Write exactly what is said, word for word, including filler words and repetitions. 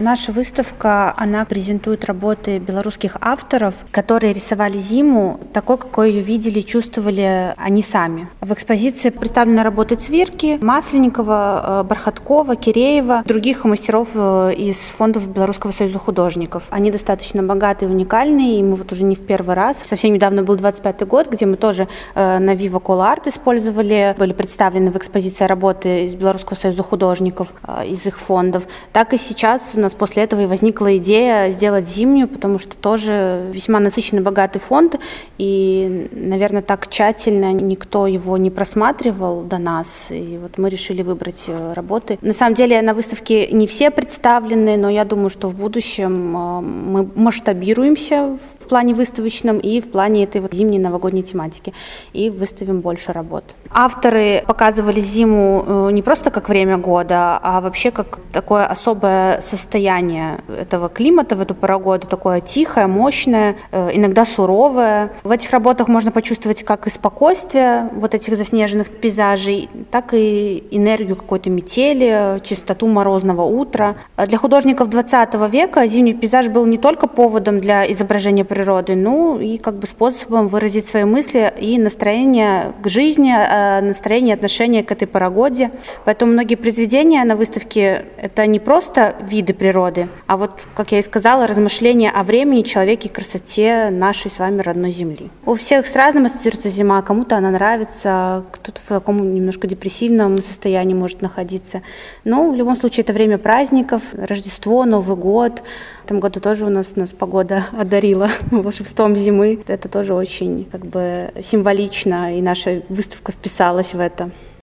Наша выставка, она презентует работы белорусских авторов, которые рисовали зиму такой, какой ее видели, чувствовали они сами. В экспозиции представлены работы Цвирки, Масленникова, Бархаткова, Киреева, других мастеров из фондов Белорусского союза художников. Они достаточно богатые и уникальные, и мы вот уже не в первый раз. Совсем недавно был двадцать пятый год, где мы тоже на Viva Cola Art использовали, были представлены в экспозиции работы из Белорусского союза художников, из их фондов. Так и сейчас у нас после этого и возникла идея сделать зимнюю, потому что тоже весьма насыщенный, богатый фонд, и, наверное, так тщательно никто его не просматривал до нас, и вот мы решили выбрать работы. На самом деле на выставке не все представлены, но я думаю, что в будущем мы масштабируемся в плане выставочном и в плане этой вот зимней новогодней тематики, и выставим больше работ. Авторы показывали зиму не просто как время года, а вообще как такое особое состояние этого климата в эту пору года, такое тихое, мощное, иногда суровое. В этих работах можно почувствовать как и спокойствие вот этих заснеженных пейзажей, так и энергию какой-то метели, чистоту морозного утра. Для художников двадцатого века зимний пейзаж был не только поводом для изображения природы, но и как бы способом выразить свои мысли и настроение к жизни, настроение, отношение к этой погоде. Поэтому многие произведения на выставке — это не просто виды природы, а вот, как я и сказала, размышления о времени, человеке и красоте нашей с вами родной земли. У всех с разным ассоциируется зима, кому-то она нравится, кто-то в таком немножко депрессивном состоянии может находиться. Но в любом случае это время праздников, Рождество, Новый год. В этом году тоже у нас, нас погода одарила волшебством зимы. Это тоже очень как бы символично, и наша выставка вписалась в это.